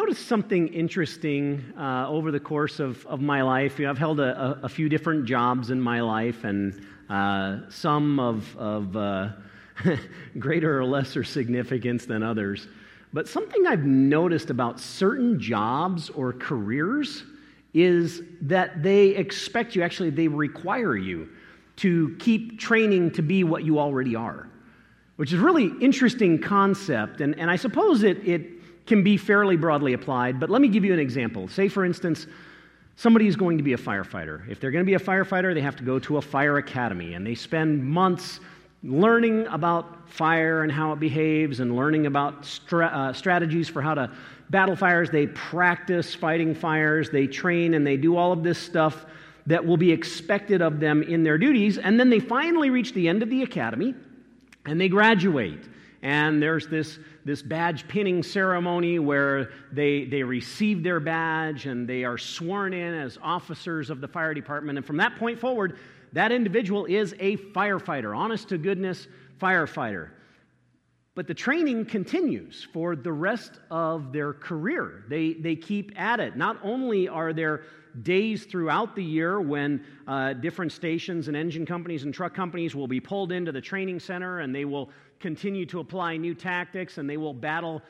noticed something interesting over the course of my life. I've held a few different jobs in my life, and some of greater or lesser significance than others. But something I've noticed about certain jobs or careers is that they expect you, actually they require you to keep training to be what you already are, which is a really interesting concept, and I suppose it can be fairly broadly applied, but let me give you an example. Say, for instance, somebody is going to be a firefighter. If they're going to be a firefighter, they have to go to a fire academy, and they spend months learning about fire and how it behaves and learning about strategies for how to battle fires. They practice fighting fires, they train, and they do all of this stuff that will be expected of them in their duties, and then they finally reach the end of the academy, and they graduate. And there's this badge pinning ceremony where they receive their badge and they are sworn in as officers of the fire department. And from that point forward, that individual is a firefighter, honest-to-goodness firefighter. But the training continues for the rest of their career. They keep at it. Not only are there days throughout the year when different stations and engine companies and truck companies will be pulled into the training center and they will continue to apply new tactics and they will battle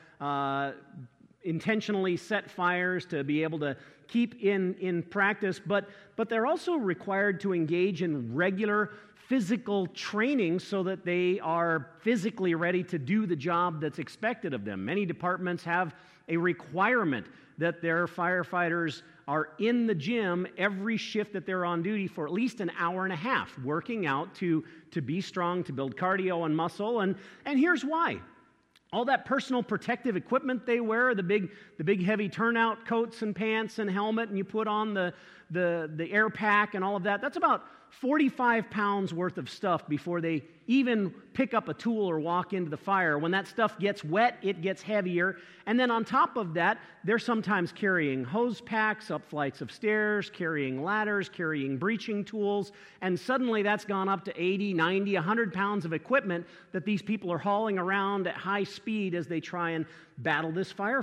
intentionally set fires to be able to keep in practice, but they're also required to engage in regular physical training so that they are physically ready to do the job that's expected of them. Many departments have a requirement that their firefighters are in the gym every shift that they're on duty for at least an hour and a half, working out to be strong, to build cardio and muscle. And here's why. All that personal protective equipment they wear, the big heavy turnout coats and pants and helmet, and you put on the air pack and all of that, that's about 45 pounds worth of stuff before they even pick up a tool or walk into the fire. When that stuff gets wet, it gets heavier. And then on top of that, they're sometimes carrying hose packs up flights of stairs, carrying ladders, carrying breaching tools, and suddenly that's gone up to 80, 90, 100 pounds of equipment that these people are hauling around at high speed as they try and battle this fire.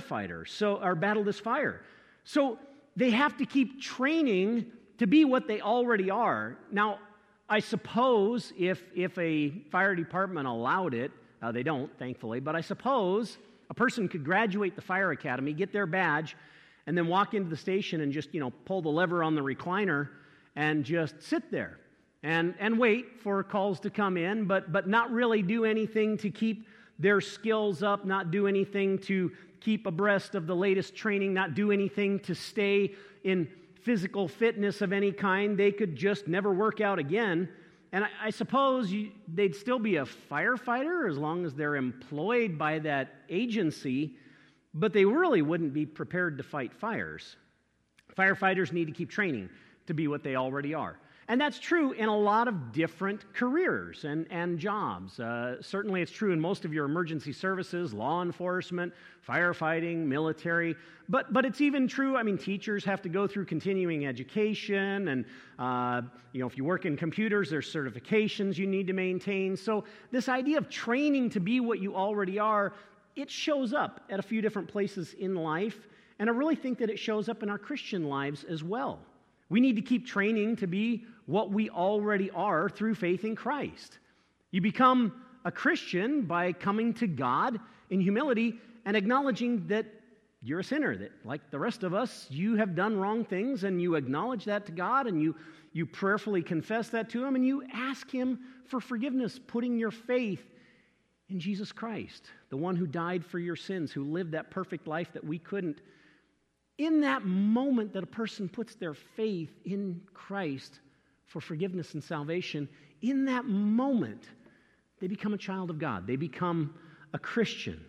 So they have to keep training to be what they already are. Now, I suppose if a fire department allowed it, they don't, thankfully, but I suppose a person could graduate the fire academy, get their badge, and then walk into the station and just, pull the lever on the recliner and just sit there and wait for calls to come in, but not really do anything to keep their skills up, not do anything to keep abreast of the latest training, not do anything to stay in physical fitness of any kind. They could just never work out again. And I suppose they'd still be a firefighter as long as they're employed by that agency, but they really wouldn't be prepared to fight fires. Firefighters need to keep training to be what they already are. And that's true in a lot of different careers and jobs. Certainly it's true in most of your emergency services, law enforcement, firefighting, military. But it's even true, teachers have to go through continuing education, and if you work in computers, there's certifications you need to maintain. So this idea of training to be what you already are, it shows up at a few different places in life, and I really think that it shows up in our Christian lives as well. We need to keep training to be what we already are through faith in Christ. You become a Christian by coming to God in humility and acknowledging that you're a sinner, that like the rest of us, you have done wrong things, and you acknowledge that to God, and you prayerfully confess that to Him, and you ask Him for forgiveness, putting your faith in Jesus Christ, the one who died for your sins, who lived that perfect life that we couldn't. In that moment that a person puts their faith in Christ for forgiveness and salvation, in that moment, they become a child of God. They become a Christian.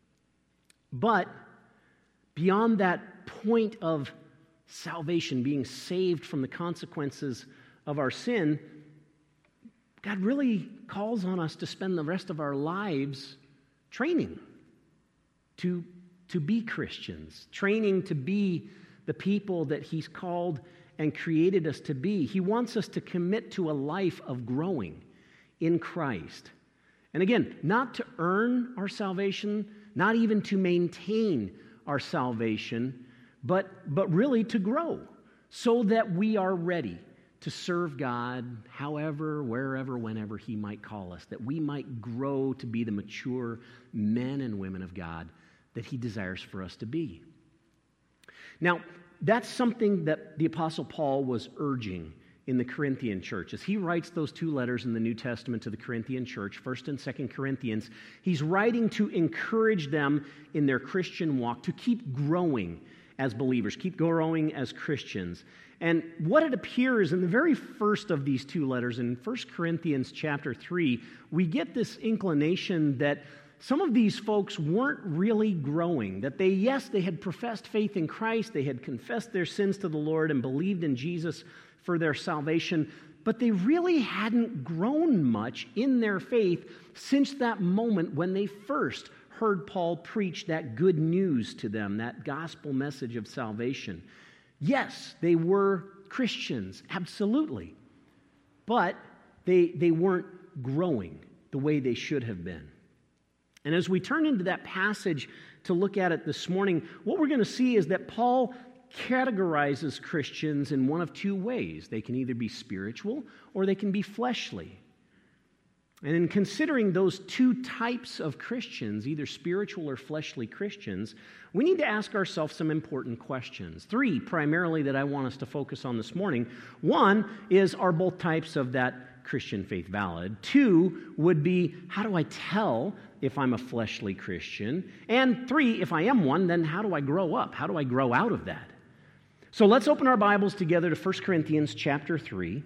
But beyond that point of salvation, being saved from the consequences of our sin, God really calls on us to spend the rest of our lives training to be Christians, training to be the people that He's called and created us to be. He wants us to commit to a life of growing in Christ. And again, not to earn our salvation, not even to maintain our salvation, but really to grow so that we are ready to serve God however, wherever, whenever He might call us, that we might grow to be the mature men and women of God that He desires for us to be. Now, that's something that the Apostle Paul was urging in the Corinthian church. As he writes those two letters in the New Testament to the Corinthian church, 1st and 2nd Corinthians, he's writing to encourage them in their Christian walk to keep growing as believers, keep growing as Christians. And what it appears in the very first of these two letters, in 1 Corinthians chapter 3, we get this inclination that some of these folks weren't really growing, that they had professed faith in Christ, they had confessed their sins to the Lord and believed in Jesus for their salvation, but they really hadn't grown much in their faith since that moment when they first heard Paul preach that good news to them, that gospel message of salvation. Yes, they were Christians, absolutely, but they weren't growing the way they should have been. And as we turn into that passage to look at it this morning, what we're going to see is that Paul categorizes Christians in one of two ways. They can either be spiritual or they can be fleshly. And in considering those two types of Christians, either spiritual or fleshly Christians, we need to ask ourselves some important questions. Three, primarily, that I want us to focus on this morning. One is, are both types of that Christian faith valid? Two would be, how do I tell if I'm a fleshly Christian? And three, if I am one, then how do I grow up? How do I grow out of that? So let's open our Bibles together to 1 Corinthians chapter 3.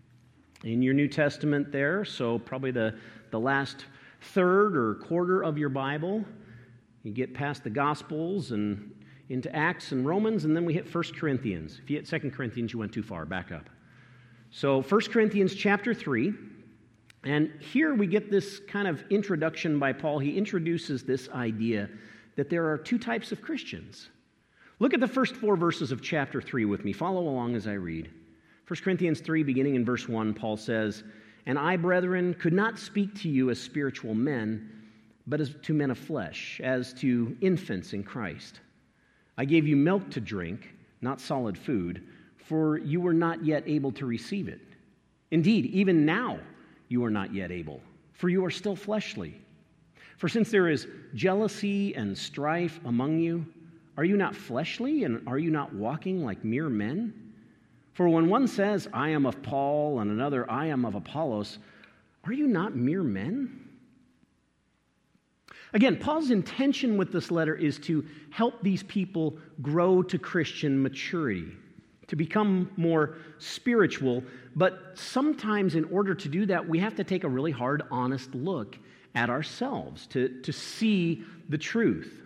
In your New Testament there, so probably the last third or quarter of your Bible. You get past the Gospels and into Acts and Romans, and then we hit 1 Corinthians. If you hit 2 Corinthians, you went too far. Back up. So 1 Corinthians chapter 3, and here we get this kind of introduction by Paul. He introduces this idea that there are two types of Christians. Look at the first 4 verses of chapter 3 with me. Follow along as I read. 1 Corinthians 3, beginning in verse 1, Paul says, "And I, brethren, could not speak to you as spiritual men, but as to men of flesh, as to infants in Christ. I gave you milk to drink, not solid food, for you were not yet able to receive it. Indeed, even now you are not yet able, for you are still fleshly. For since there is jealousy and strife among you, are you not fleshly, and are you not walking like mere men? For when one says, 'I am of Paul,' and another, 'I am of Apollos,' are you not mere men?" Again, Paul's intention with this letter is to help these people grow to Christian maturity, to become more spiritual. But sometimes in order to do that, we have to take a really hard, honest look at ourselves to see the truth.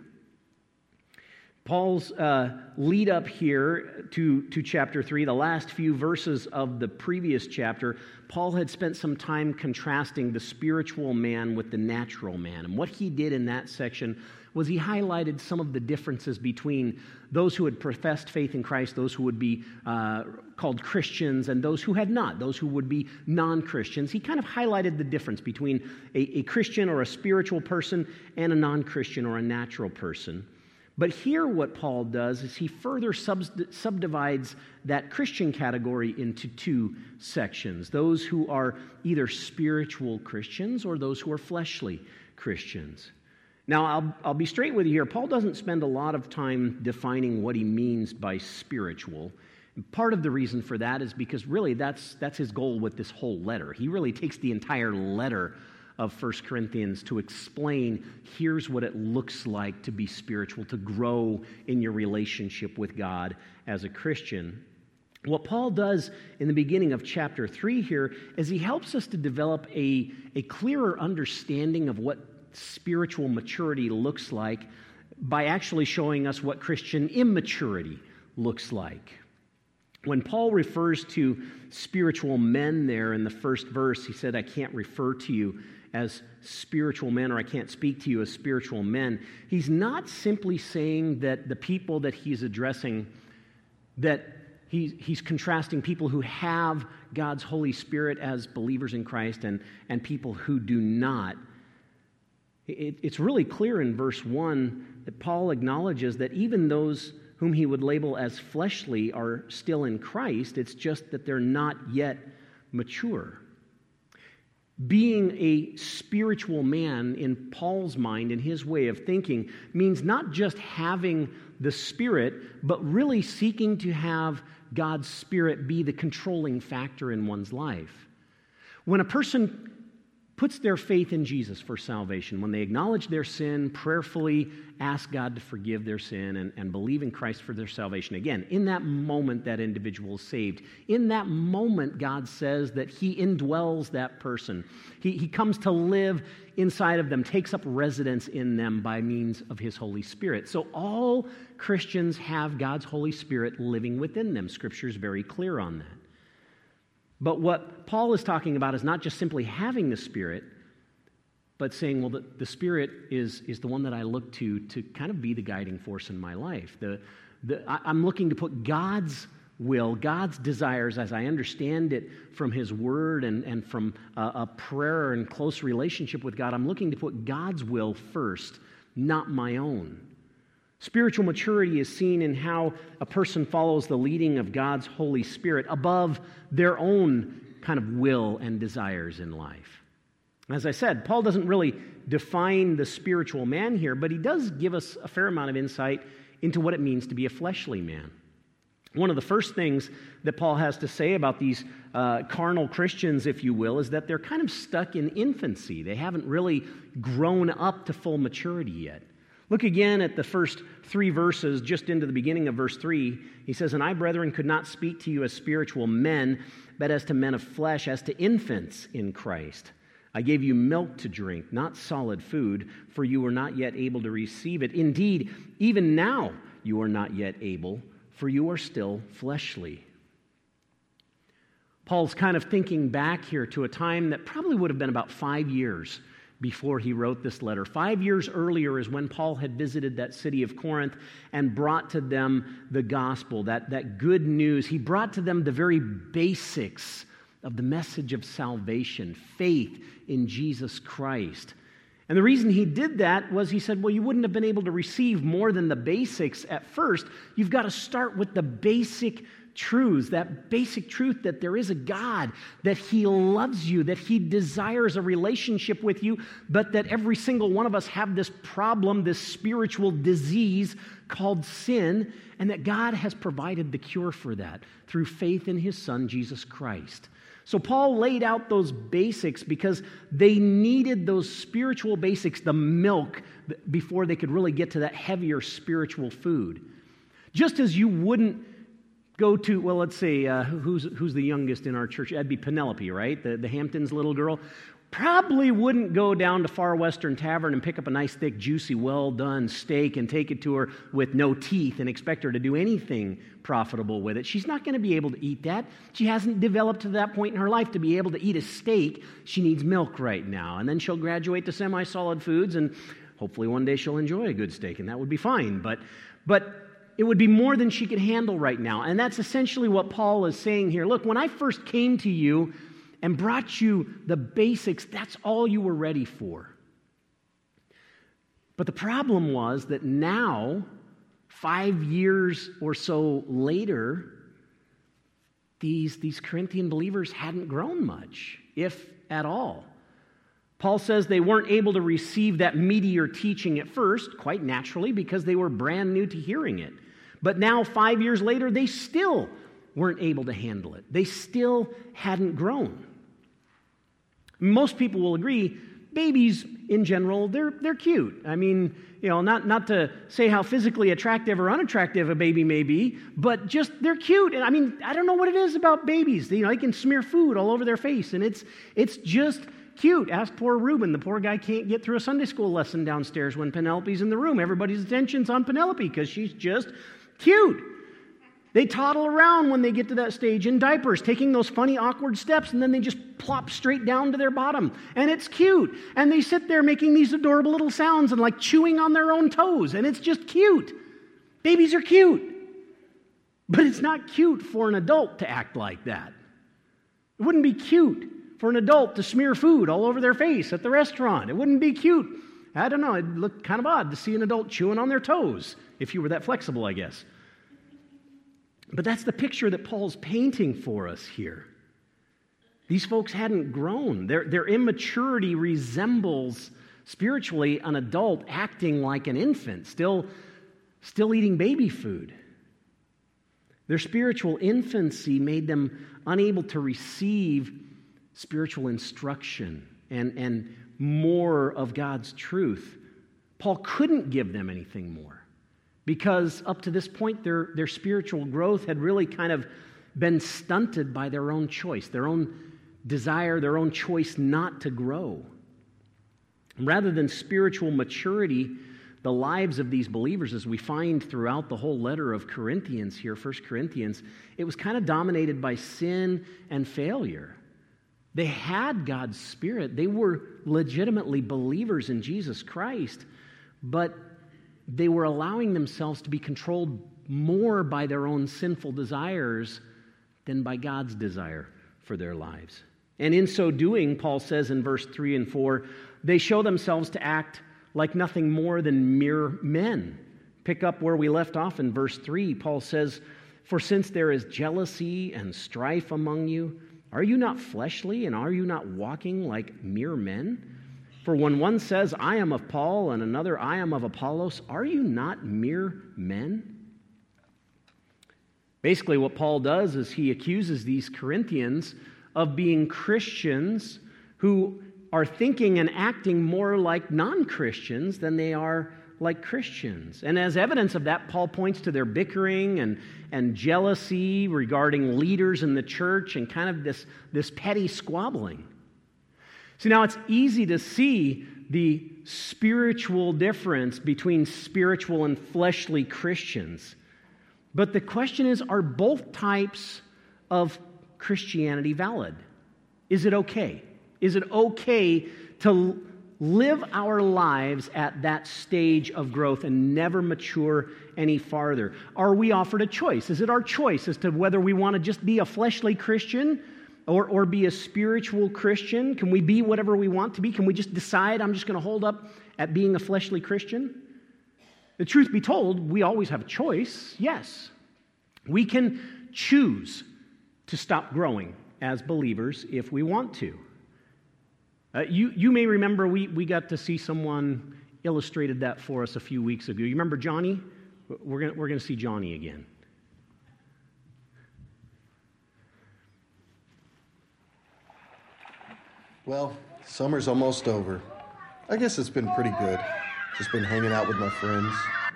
Paul's lead up here to chapter 3, the last few verses of the previous chapter, Paul had spent some time contrasting the spiritual man with the natural man. And what he did in that section was he highlighted some of the differences between those who had professed faith in Christ, those who would be called Christians, and those who had not, those who would be non-Christians. He kind of highlighted the difference between a Christian or a spiritual person and a non-Christian or a natural person. But here what Paul does is he further subdivides that Christian category into two sections. Those who are either spiritual Christians or those who are fleshly Christians. Now, I'll be straight with you here. Paul doesn't spend a lot of time defining what he means by spiritual. And part of the reason for that is because really that's his goal with this whole letter. He really takes the entire letter of 1 Corinthians to explain, here's what it looks like to be spiritual, to grow in your relationship with God as a Christian. What Paul does in the beginning of chapter 3 here is he helps us to develop a clearer understanding of what spiritual maturity looks like by actually showing us what Christian immaturity looks like. When Paul refers to spiritual men there in the first verse, he said, "I can't refer to you as spiritual men, or I can't speak to you as spiritual men." He's not simply saying that the people that he's addressing, that he's contrasting people who have God's Holy Spirit as believers in Christ and people who do not. It's really clear in verse 1 that Paul acknowledges that even those whom he would label as fleshly are still in Christ. It's just that they're not yet mature. Being a spiritual man in Paul's mind, in his way of thinking, means not just having the Spirit, but really seeking to have God's Spirit be the controlling factor in one's life. When a person puts their faith in Jesus for salvation, when they acknowledge their sin, prayerfully ask God to forgive their sin, and believe in Christ for their salvation, again, in that moment that individual is saved. In that moment, God says that He indwells that person. He comes to live inside of them, takes up residence in them by means of His Holy Spirit. So all Christians have God's Holy Spirit living within them. Scripture is very clear on that. But what Paul is talking about is not just simply having the Spirit, but saying, well, the Spirit is the one that I look to kind of be the guiding force in my life. I'm looking to put God's will, God's desires, as I understand it from His Word and from a prayer and close relationship with God, I'm looking to put God's will first, not my own. Spiritual maturity is seen in how a person follows the leading of God's Holy Spirit above their own kind of will and desires in life. As I said, Paul doesn't really define the spiritual man here, but he does give us a fair amount of insight into what it means to be a fleshly man. One of the first things that Paul has to say about these carnal Christians, if you will, is that they're kind of stuck in infancy. They haven't really grown up to full maturity yet. Look again at the first 3 verses, just into the beginning of verse 3. He says, "And I, brethren, could not speak to you as spiritual men, but as to men of flesh, as to infants in Christ. I gave you milk to drink, not solid food, for you were not yet able to receive it. Indeed, even now you are not yet able, for you are still fleshly." Paul's kind of thinking back here to a time that probably would have been about 5 years before he wrote this letter. 5 years earlier is when Paul had visited that city of Corinth and brought to them the gospel, that good news. He brought to them the very basics of the message of salvation, faith in Jesus Christ. And the reason he did that was he said, well, you wouldn't have been able to receive more than the basics at first. You've got to start with the basic truths, that basic truth that there is a God, that He loves you, that He desires a relationship with you, but that every single one of us have this problem, this spiritual disease called sin, and that God has provided the cure for that through faith in His Son, Jesus Christ. So Paul laid out those basics because they needed those spiritual basics, the milk, before they could really get to that heavier spiritual food. Just as you wouldn't go to, well, let's say, who's the youngest in our church? That'd be Penelope, right? The Hamptons little girl. Probably wouldn't go down to Far Western Tavern and pick up a nice, thick, juicy, well-done steak and take it to her with no teeth and expect her to do anything profitable with it. She's not going to be able to eat that. She hasn't developed to that point in her life to be able to eat a steak. She needs milk right now. And then she'll graduate to semi-solid foods, and hopefully one day she'll enjoy a good steak, and that would be fine. But it would be more than she could handle right now. And that's essentially what Paul is saying here. Look, when I first came to you and brought you the basics, that's all you were ready for. But the problem was that now, 5 years or so later, these Corinthian believers hadn't grown much, if at all. Paul says they weren't able to receive that meatier teaching at first, quite naturally, because they were brand new to hearing it. But now, 5 years later, they still weren't able to handle it. They still hadn't grown. Most people will agree, babies in general, they're cute. I mean, not to say how physically attractive or unattractive a baby may be, but just they're cute. And I mean, I don't know what it is about babies. They can smear food all over their face, and it's just cute. Ask poor Reuben. The poor guy can't get through a Sunday school lesson downstairs when Penelope's in the room. Everybody's attention's on Penelope because she's just cute. They toddle around when they get to that stage in diapers, taking those funny, awkward steps, and then they just plop straight down to their bottom. And it's cute. And they sit there making these adorable little sounds and like chewing on their own toes. And it's just cute. Babies are cute. But it's not cute for an adult to act like that. It wouldn't be cute for an adult to smear food all over their face at the restaurant. It wouldn't be cute I don't know, it looked kind of odd to see an adult chewing on their toes, if you were that flexible, I guess. But that's the picture that Paul's painting for us here. These folks hadn't grown. Their immaturity resembles, spiritually, an adult acting like an infant, still eating baby food. Their spiritual infancy made them unable to receive spiritual instruction and more of God's truth. Paul couldn't give them anything more because up to this point, their spiritual growth had really kind of been stunted by their own choice, their own desire, their own choice not to grow. Rather than spiritual maturity, the lives of these believers, as we find throughout the whole letter of Corinthians here, 1 Corinthians, it was kind of dominated by sin and failure. They had God's Spirit. They were legitimately believers in Jesus Christ, but they were allowing themselves to be controlled more by their own sinful desires than by God's desire for their lives. And in so doing, Paul says in verse 3 and 4, they show themselves to act like nothing more than mere men. Pick up where we left off in verse 3. Paul says, "For since there is jealousy and strife among you, are you not fleshly and are you not walking like mere men? For when one says, 'I am of Paul,' and another, 'I am of Apollos,' are you not mere men?" Basically, what Paul does is he accuses these Corinthians of being Christians who are thinking and acting more like non-Christians than they are like Christians. And as evidence of that, Paul points to their bickering and jealousy regarding leaders in the church and kind of this petty squabbling. See, now it's easy to see the spiritual difference between spiritual and fleshly Christians. But the question is, are both types of Christianity valid? Is it okay? Is it okay to live our lives at that stage of growth and never mature any farther? Are we offered a choice? Is it our choice as to whether we want to just be a fleshly Christian or be a spiritual Christian? Can we be whatever we want to be? Can we just decide I'm just going to hold up at being a fleshly Christian? The truth be told, we always have a choice, yes. We can choose to stop growing as believers if we want to. You may remember we got to see someone illustrated that for us a few weeks ago. You remember Johnny? We're going to see Johnny again. Well, summer's almost over. I guess it's been pretty good. Just been hanging out with my friends.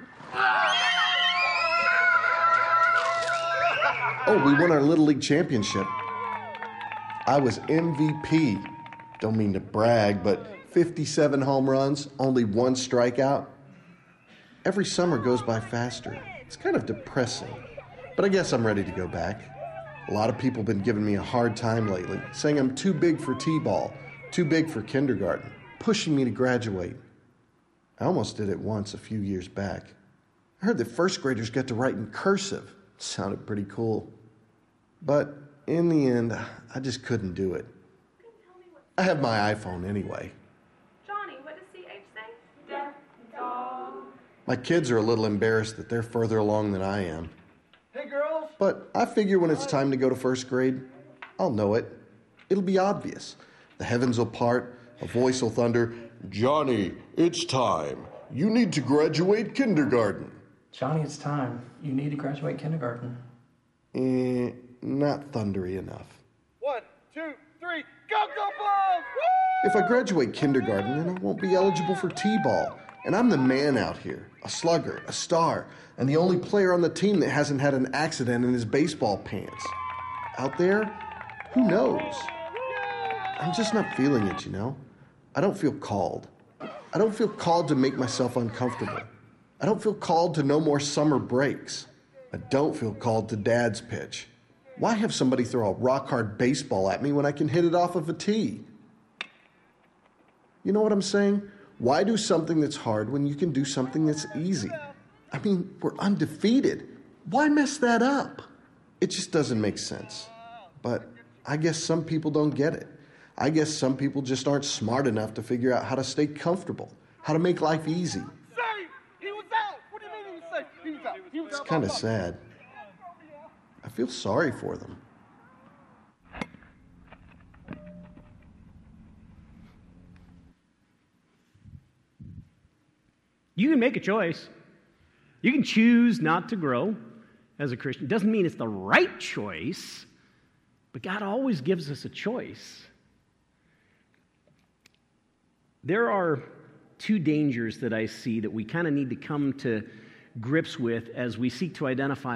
Oh, we won our Little League championship. I was MVP. Don't mean to brag, but 57 home runs, only one strikeout. Every summer goes by faster. It's kind of depressing, but I guess I'm ready to go back. A lot of people have been giving me a hard time lately, saying I'm too big for t-ball, too big for kindergarten, pushing me to graduate. I almost did it once a few years back. I heard that first graders get to write in cursive. It sounded pretty cool. But in the end, I just couldn't do it. I have my iPhone anyway. Johnny, what does CH say? Death dog. My kids are a little embarrassed that they're further along than I am. Hey, girls. But I figure when it's time to go to first grade, I'll know it. It'll be obvious. The heavens will part, a voice will thunder, "Johnny, it's time. You need to graduate kindergarten." Johnny, it's time. You need to graduate kindergarten. Not thundery enough. 1, 2, 3, go, go, Bulls! If I graduate kindergarten, then I won't be eligible for t-ball. And I'm the man out here, a slugger, a star, and the only player on the team that hasn't had an accident in his baseball pants. Out there, who knows? I'm just not feeling it, you know? I don't feel called. I don't feel called to make myself uncomfortable. I don't feel called to no more summer breaks. I don't feel called to dad's pitch. Why have somebody throw a rock-hard baseball at me when I can hit it off of a tee? You know what I'm saying? Why do something that's hard when you can do something that's easy? I mean, we're undefeated. Why mess that up? It just doesn't make sense. But I guess some people don't get it. I guess some people just aren't smart enough to figure out how to stay comfortable, how to make life easy. Safe! He was out! What do you mean he was safe? He was out. He was It's out. kind of sad. I feel sorry for them. You can make a choice. You can choose not to grow as a Christian. It doesn't mean it's the right choice, but God always gives us a choice. There are two dangers that I see that we kind of need to come to grips with as we seek to identify,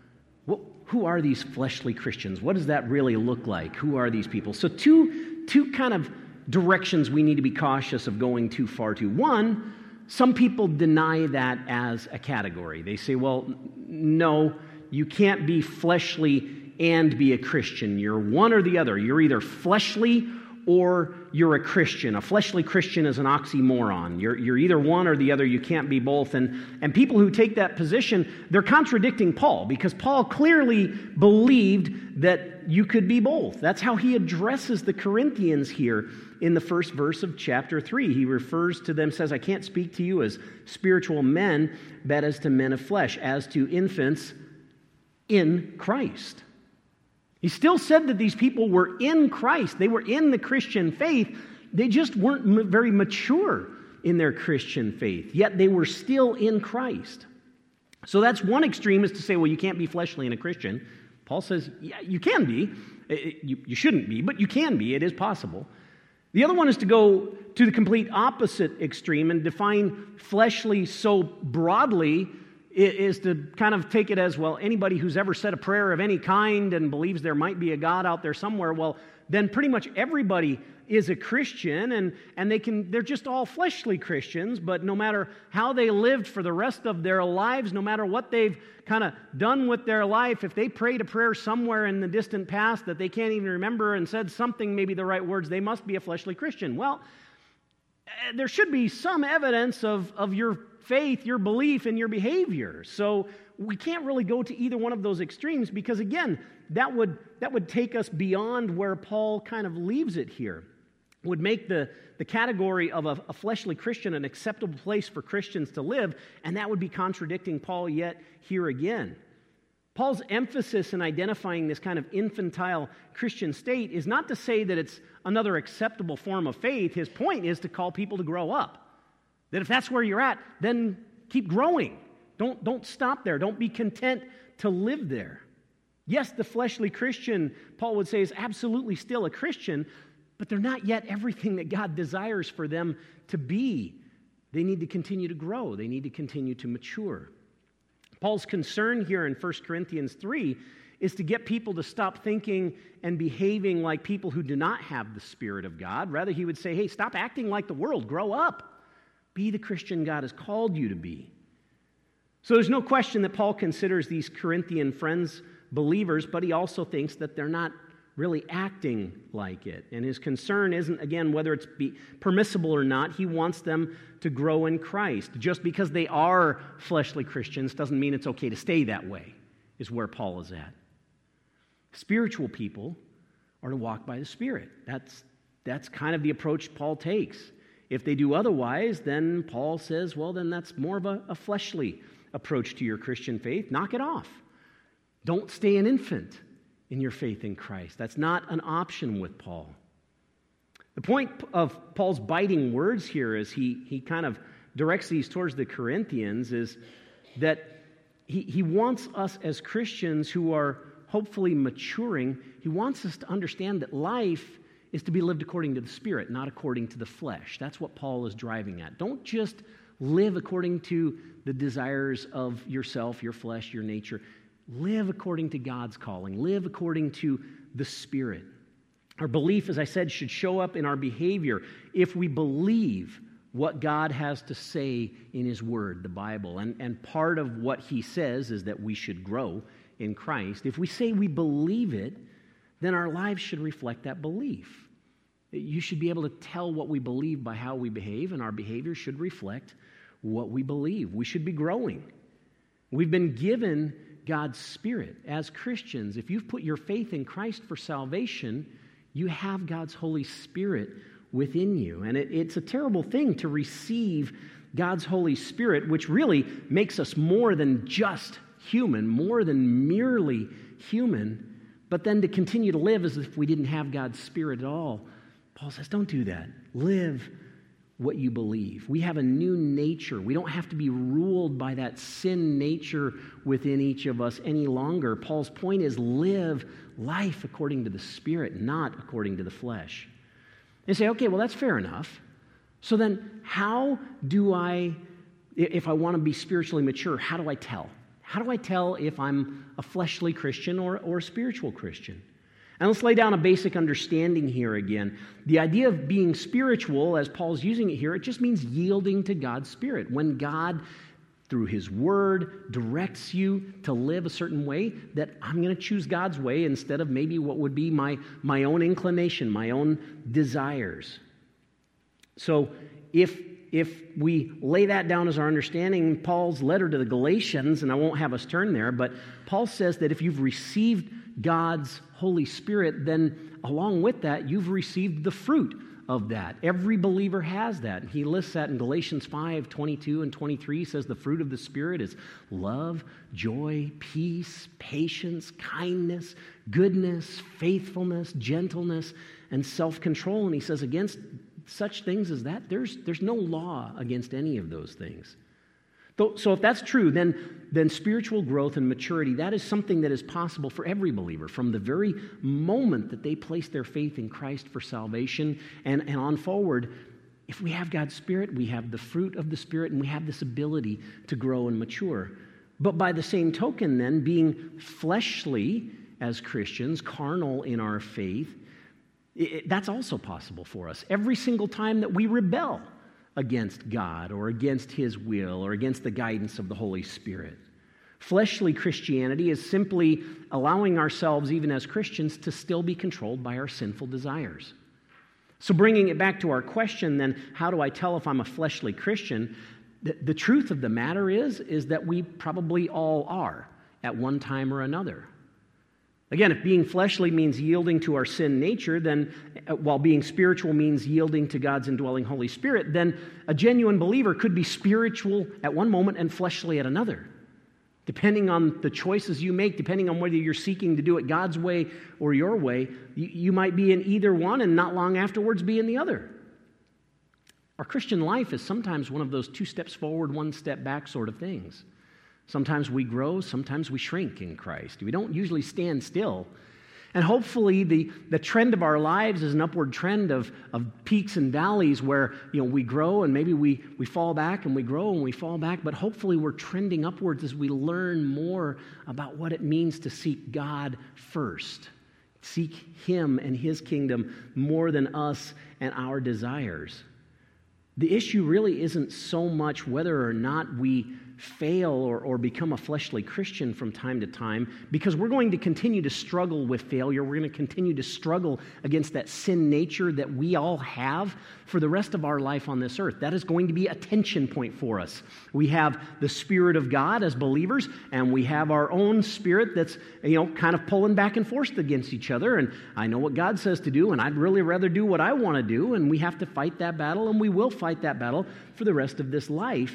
who are these fleshly Christians? What does that really look like? Who are these people? So two kind of directions we need to be cautious of going too far to. One, some people deny that as a category. They say, well, no, you can't be fleshly and be a Christian. You're one or the other. You're either fleshly or you're a Christian. A fleshly Christian is an oxymoron. You're either one or the other. You can't be both. And people who take that position, they're contradicting Paul, because Paul clearly believed that you could be both. That's how he addresses the Corinthians here in the first verse of chapter 3. He refers to them, says, I can't speak to you as spiritual men, but as to men of flesh, as to infants in Christ. He still said that these people were in Christ. They were in the Christian faith. They just weren't very mature in their Christian faith, yet they were still in Christ. So that's one extreme, is to say, well, you can't be fleshly and a Christian. Paul says, yeah, you can be. You shouldn't be, but you can be. It is possible. The other one is to go to the complete opposite extreme and define fleshly so broadly, is to kind of take it as, well, anybody who's ever said a prayer of any kind and believes there might be a God out there somewhere, well, then pretty much everybody is a Christian, and they're just all fleshly Christians, but no matter how they lived for the rest of their lives, no matter what they've kind of done with their life, if they prayed a prayer somewhere in the distant past that they can't even remember and said something, maybe the right words, they must be a fleshly Christian. Well, there should be some evidence of your faith, your belief, and your behavior. So we can't really go to either one of those extremes, because, again, that would take us beyond where Paul kind of leaves it here. It would make the category of a fleshly Christian an acceptable place for Christians to live, and that would be contradicting Paul yet here again. Paul's emphasis in identifying this kind of infantile Christian state is not to say that it's another acceptable form of faith. His point is to call people to grow up. That if that's where you're at, then keep growing. Don't stop there. Don't be content to live there. Yes, the fleshly Christian, Paul would say, is absolutely still a Christian, but they're not yet everything that God desires for them to be. They need to continue to grow. They need to continue to mature. Paul's concern here in 1 Corinthians 3 is to get people to stop thinking and behaving like people who do not have the Spirit of God. Rather, he would say, hey, stop acting like the world. Grow up. Be the Christian God has called you to be. So there's no question that Paul considers these Corinthian friends believers, but he also thinks that they're not really acting like it. And his concern isn't, again, whether it's permissible or not. He wants them to grow in Christ. Just because they are fleshly Christians doesn't mean it's okay to stay that way, is where Paul is at. Spiritual people are to walk by the Spirit. That's kind of the approach Paul takes. If they do otherwise, then Paul says, well, then that's more of a fleshly approach to your Christian faith. Knock it off. Don't stay an infant in your faith in Christ. That's not an option with Paul. The point of Paul's biting words here as he kind of directs these towards the Corinthians is that he wants us as Christians who are hopefully maturing, he wants us to understand that life is to be lived according to the Spirit, not according to the flesh. That's what Paul is driving at. Don't just live according to the desires of yourself, your flesh, your nature. Live according to God's calling. Live according to the Spirit. Our belief, as I said, should show up in our behavior if we believe what God has to say in His Word, the Bible. And part of what He says is that we should grow in Christ. If we say we believe it, then our lives should reflect that belief. You should be able to tell what we believe by how we behave, and our behavior should reflect what we believe. We should be growing. We've been given God's Spirit as Christians. If you've put your faith in Christ for salvation, you have God's Holy Spirit within you. And it's a terrible thing to receive God's Holy Spirit, which really makes us more than just human, more than merely human, but then to continue to live as if we didn't have God's Spirit at all. Paul says, don't do that. Live what you believe. We have a new nature. We don't have to be ruled by that sin nature within each of us any longer. Paul's point is live life according to the Spirit, not according to the flesh. And say, okay, well, that's fair enough. So then how do I, if I want to be spiritually mature, how do I tell? How do I tell if I'm a fleshly Christian or a spiritual Christian? And let's lay down a basic understanding here again. The idea of being spiritual, as Paul's using it here, it just means yielding to God's Spirit. When God, through His Word, directs you to live a certain way, that I'm going to choose God's way instead of maybe what would be my own inclination, my own desires. So if we lay that down as our understanding, Paul's letter to the Galatians, and I won't have us turn there, but Paul says that if you've received God's Holy Spirit, then along with that, you've received the fruit of that. Every believer has that. He lists that in Galatians 5:22 and 23. He says the fruit of the Spirit is love, joy, peace, patience, kindness, goodness, faithfulness, gentleness, and self-control. And he says against such things as that, there's no law against any of those things. So if that's true, then spiritual growth and maturity, that is something that is possible for every believer from the very moment that they place their faith in Christ for salvation and on forward. If we have God's Spirit, we have the fruit of the Spirit, and we have this ability to grow and mature. But by the same token, then, being fleshly as Christians, carnal in our faith, that's also possible for us. Every single time that we rebel against God or against His will or against the guidance of the Holy Spirit. Fleshly Christianity is simply allowing ourselves, even as Christians, to still be controlled by our sinful desires. So bringing it back to our question then, how do I tell if I'm a fleshly Christian? The truth of the matter is that we probably all are at one time or another. Again, if being fleshly means yielding to our sin nature, then while being spiritual means yielding to God's indwelling Holy Spirit, then a genuine believer could be spiritual at one moment and fleshly at another. Depending on the choices you make, depending on whether you're seeking to do it God's way or your way, you might be in either one and not long afterwards be in the other. Our Christian life is sometimes one of those 2 steps forward, 1 step back sort of things. Sometimes we grow, sometimes we shrink in Christ. We don't usually stand still. And hopefully the trend of our lives is an upward trend of peaks and valleys where we grow and maybe we fall back and we grow and we fall back, but hopefully we're trending upwards as we learn more about what it means to seek God first. Seek Him and His kingdom more than us and our desires. The issue really isn't so much whether or not we fail or become a fleshly Christian from time to time, because we're going to continue to struggle with failure. We're going to continue to struggle against that sin nature that we all have for the rest of our life on this earth. That is going to be a tension point for us. We have the Spirit of God as believers, and we have our own spirit that's kind of pulling back and forth against each other. And I know what God says to do, and I'd really rather do what I want to do, and we have to fight that battle, and we will fight that battle for the rest of this life.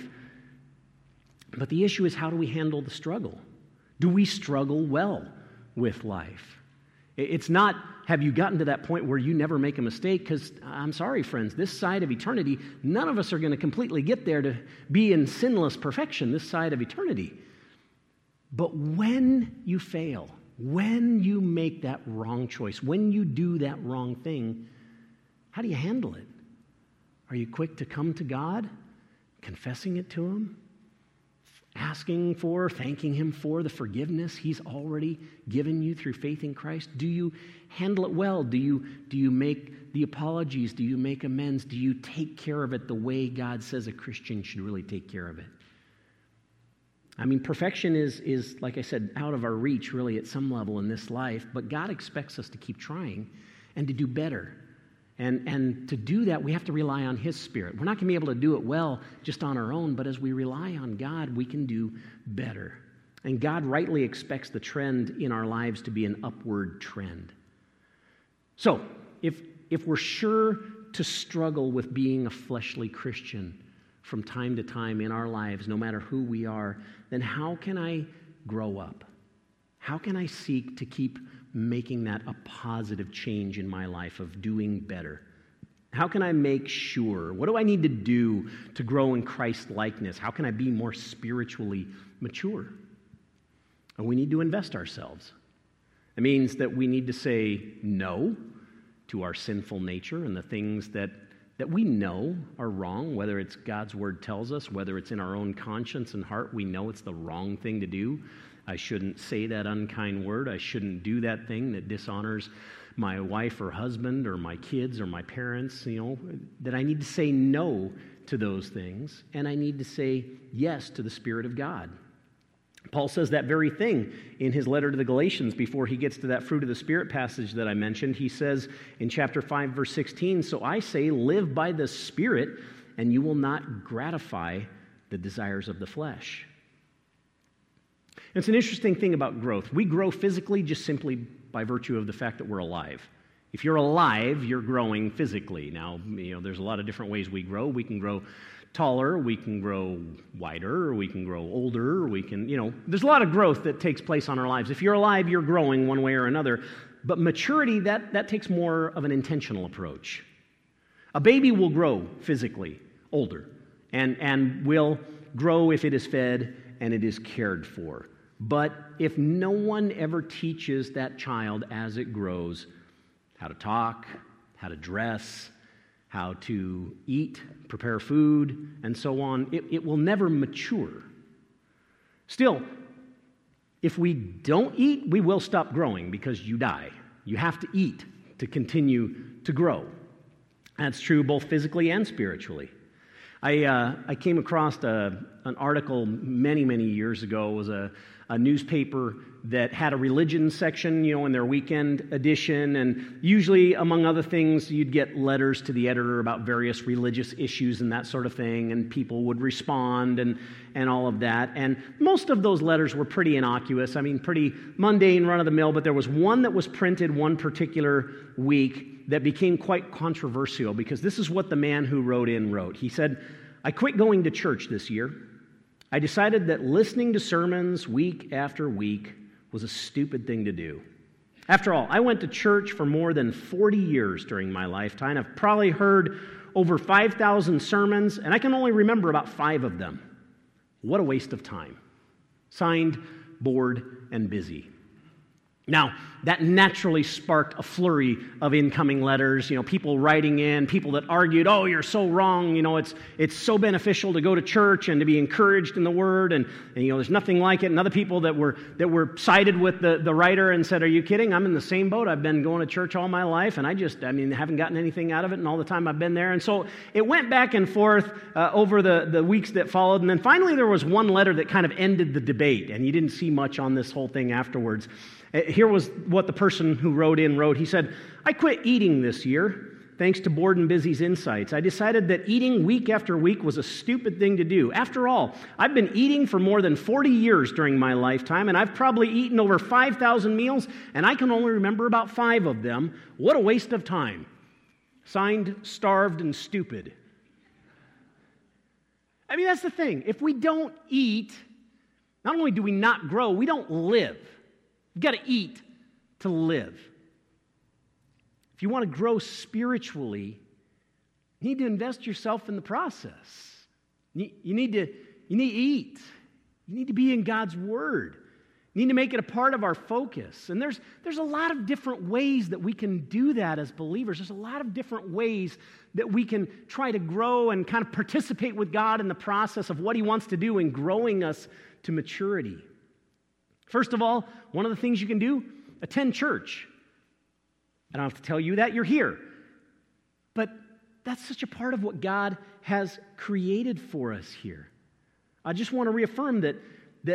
But the issue is, how do we handle the struggle? Do we struggle well with life? It's not, have you gotten to that point where you never make a mistake? Because I'm sorry, friends, this side of eternity, none of us are going to completely get there to be in sinless perfection this side of eternity. But when you fail, when you make that wrong choice, when you do that wrong thing, how do you handle it? Are you quick to come to God, confessing it to Him? Thanking Him for the forgiveness He's already given you through faith in Christ? Do you handle it well? Do you make the apologies? Do you make amends? Do you take care of it the way God says a Christian should really take care of it? I mean, perfection is, like I said, out of our reach really at some level in this life, but God expects us to keep trying and to do better. And to do that, we have to rely on His Spirit. We're not going to be able to do it well just on our own, but as we rely on God, we can do better. And God rightly expects the trend in our lives to be an upward trend. So, if we're sure to struggle with being a fleshly Christian from time to time in our lives, no matter who we are, then how can I grow up? How can I seek to keep making that a positive change in my life of doing better? How can I make sure? What do I need to do to grow in Christ likeness? How can I be more spiritually mature? And we need to invest ourselves. It means that we need to say no to our sinful nature and the things that we know are wrong, whether it's God's word tells us, whether it's in our own conscience and heart, we know it's the wrong thing to do. I shouldn't say that unkind word. I shouldn't do that thing that dishonors my wife or husband or my kids or my parents, that I need to say no to those things, and I need to say yes to the Spirit of God. Paul says that very thing in his letter to the Galatians before he gets to that fruit of the Spirit passage that I mentioned. He says in chapter 5, verse 16, "So I say, live by the Spirit, and you will not gratify the desires of the flesh." It's an interesting thing about growth. We grow physically just simply by virtue of the fact that we're alive. If you're alive, you're growing physically. Now, there's a lot of different ways we grow. We can grow taller, we can grow wider, we can grow older, there's a lot of growth that takes place on our lives. If you're alive, you're growing one way or another. But maturity, that takes more of an intentional approach. A baby will grow physically older and will grow if it is fed and it is cared for. But if no one ever teaches that child as it grows how to talk, how to dress, how to eat, prepare food, and so on, it will never mature. Still, if we don't eat, we will stop growing because you die. You have to eat to continue to grow. That's true both physically and spiritually. I came across an article many, many years ago. It was a newspaper that had a religion section, in their weekend edition, and usually, among other things, you'd get letters to the editor about various religious issues and that sort of thing, and people would respond and all of that. And most of those letters were pretty innocuous, pretty mundane, run-of-the-mill, but there was one that was printed one particular week that became quite controversial because this is what the man who wrote. He said, "I quit going to church this year. I decided that listening to sermons week after week was a stupid thing to do. After all, I went to church for more than 40 years during my lifetime. I've probably heard over 5,000 sermons, and I can only remember about 5 of them. What a waste of time." Signed, Bored and Busy. Now, that naturally sparked a flurry of incoming letters, people writing in, people that argued, "Oh, you're so wrong, it's so beneficial to go to church and to be encouraged in the Word, and there's nothing like it." And other people that were sided with the writer and said, "Are you kidding? I'm in the same boat. I've been going to church all my life, and I haven't gotten anything out of it in all the time I've been there." And so it went back and forth over the weeks that followed, and then finally there was one letter that kind of ended the debate, and you didn't see much on this whole thing afterwards. Here was what the person who wrote. He said, "I quit eating this year, thanks to Bored and Busy's insights. I decided that eating week after week was a stupid thing to do. After all, I've been eating for more than 40 years during my lifetime, and I've probably eaten over 5,000 meals, and I can only remember about 5 of them. What a waste of time." Signed, Starved and Stupid. That's the thing. If we don't eat, not only do we not grow, we don't live. You've got to eat to live. If you want to grow spiritually, you need to invest yourself in the process. You need to eat. You need to be in God's Word. You need to make it a part of our focus. And there's a lot of different ways that we can do that as believers. There's a lot of different ways that we can try to grow and kind of participate with God in the process of what He wants to do in growing us to maturity. First of all, one of the things you can do, attend church. I don't have to tell you that, you're here. But that's such a part of what God has created for us here. I just want to reaffirm that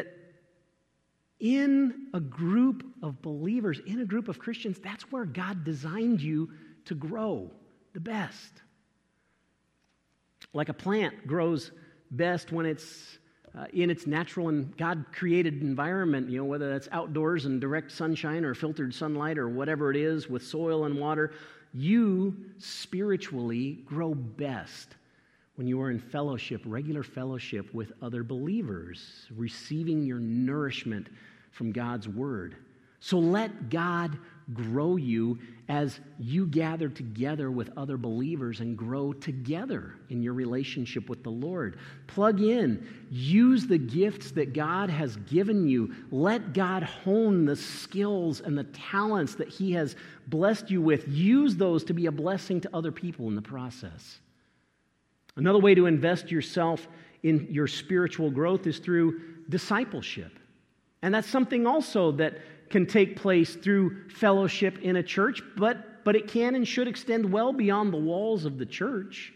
in a group of believers, in a group of Christians, that's where God designed you to grow the best. Like a plant grows best when it's in its natural and God-created environment, whether that's outdoors in direct sunshine or filtered sunlight or whatever it is with soil and water. you spiritually grow best when you are in fellowship, regular fellowship with other believers, receiving your nourishment from God's Word. So let God grow you as you gather together with other believers and grow together in your relationship with the Lord. Plug in. Use the gifts that God has given you. Let God hone the skills and the talents that He has blessed you with. Use those to be a blessing to other people in the process. Another way to invest yourself in your spiritual growth is through discipleship. And that's something also that can take place through fellowship in a church, but it can and should extend well beyond the walls of the church.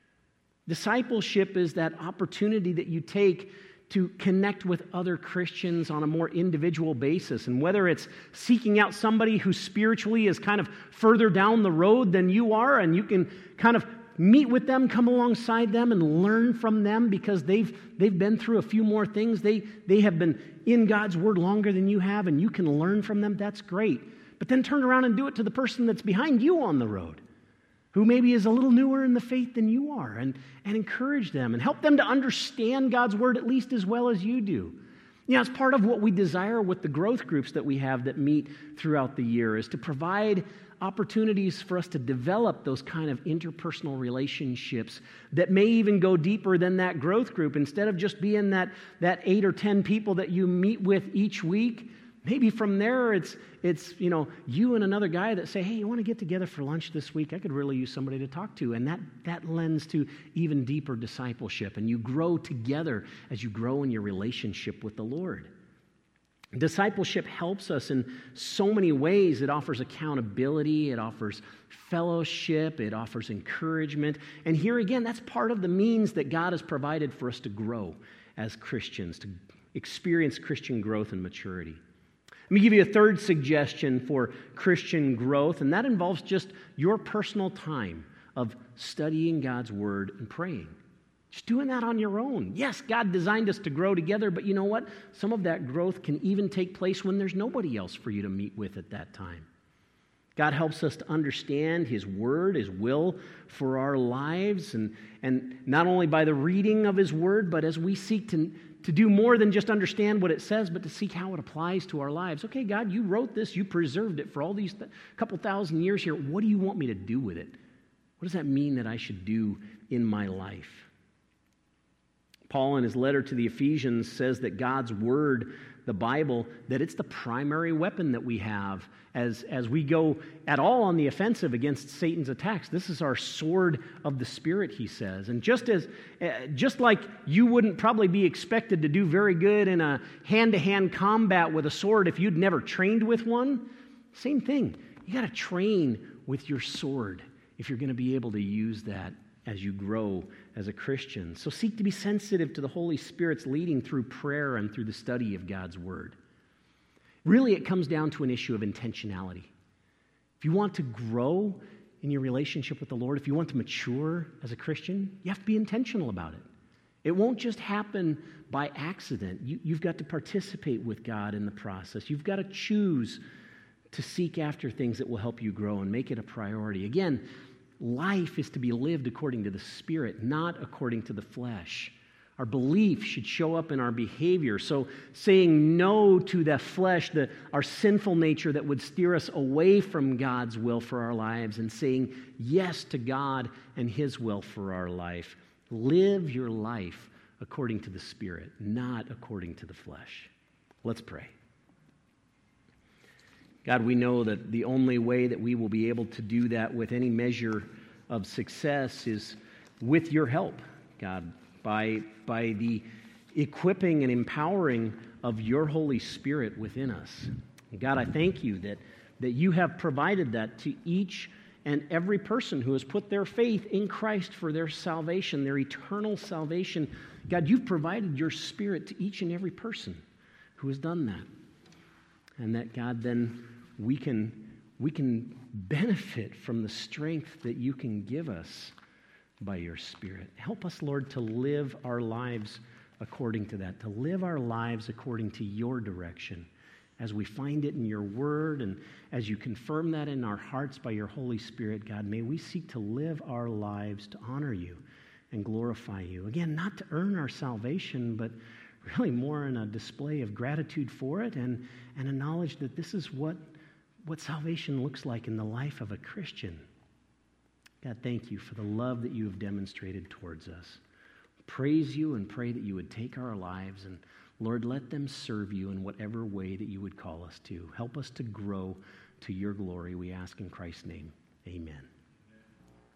Discipleship is that opportunity that you take to connect with other Christians on a more individual basis. And whether it's seeking out somebody who spiritually is kind of further down the road than you are, and you can kind of meet with them, come alongside them, and learn from them because they've been through a few more things. They have been in God's Word longer than you have, and you can learn from them. That's great. But then turn around and do it to the person that's behind you on the road, who maybe is a little newer in the faith than you are, and encourage them and help them to understand God's Word at least as well as you do. You know, it's part of what we desire with the growth groups that we have that meet throughout the year, is to provide opportunities for us to develop those kind of interpersonal relationships that may even go deeper than that growth group. Instead of just being that 8 or 10 people that you meet with each week, maybe from there it's you and another guy that say, hey, you want to get together for lunch this week? I could really use somebody to talk to. And that lends to even deeper discipleship. And you grow together as you grow in your relationship with the Lord. Discipleship helps us in so many ways. It offers accountability, it offers fellowship, it offers encouragement. And here again, that's part of the means that God has provided for us to grow as Christians, to experience Christian growth and maturity. Let me give you a third suggestion for Christian growth, and that involves just your personal time of studying God's Word and praying. Just doing that on your own. Yes, God designed us to grow together, but you know what? Some of that growth can even take place when there's nobody else for you to meet with at that time. God helps us to understand His Word, His will for our lives, and not only by the reading of His Word, but as we seek to do more than just understand what it says, but to seek how it applies to our lives. Okay, God, you wrote this, you preserved it for all these couple thousand years here. What do you want me to do with it? What does that mean that I should do in my life? Paul, in his letter to the Ephesians, says that God's Word, the Bible, that it's the primary weapon that we have as we go at all on the offensive against Satan's attacks. This is our sword of the Spirit, he says. And just like you wouldn't probably be expected to do very good in a hand-to-hand combat with a sword if you'd never trained with one, same thing. You got to train with your sword if you're going to be able to use that as you grow as a Christian. So seek to be sensitive to the Holy Spirit's leading through prayer and through the study of God's Word. Really, it comes down to an issue of intentionality. If you want to grow in your relationship with the Lord, if you want to mature as a Christian, you have to be intentional about it. It won't just happen by accident. You've got to participate with God in the process. You've got to choose to seek after things that will help you grow and make it a priority. Again, life is to be lived according to the Spirit, not according to the flesh. Our belief should show up in our behavior. So saying no to the flesh, our sinful nature that would steer us away from God's will for our lives, and saying yes to God and His will for our life. Live your life according to the Spirit, not according to the flesh. Let's pray. God, we know that the only way that we will be able to do that with any measure of success is with your help, God, by the equipping and empowering of your Holy Spirit within us. And God, I thank you that you have provided that to each and every person who has put their faith in Christ for their salvation, their eternal salvation. God, you've provided your Spirit to each and every person who has done that. And that, God, then we can benefit from the strength that you can give us by your Spirit. Help us, Lord, to live our lives according to that, to live our lives according to your direction as we find it in your word and as you confirm that in our hearts by your Holy Spirit, God, may we seek to live our lives to honor you and glorify you. Again, not to earn our salvation, but really more in a display of gratitude for it and a knowledge that this is what salvation looks like in the life of a Christian. God, thank you for the love that you have demonstrated towards us. Praise you and pray that you would take our lives and, Lord, let them serve you in whatever way that you would call us to. Help us to grow to your glory, we ask in Christ's name. Amen.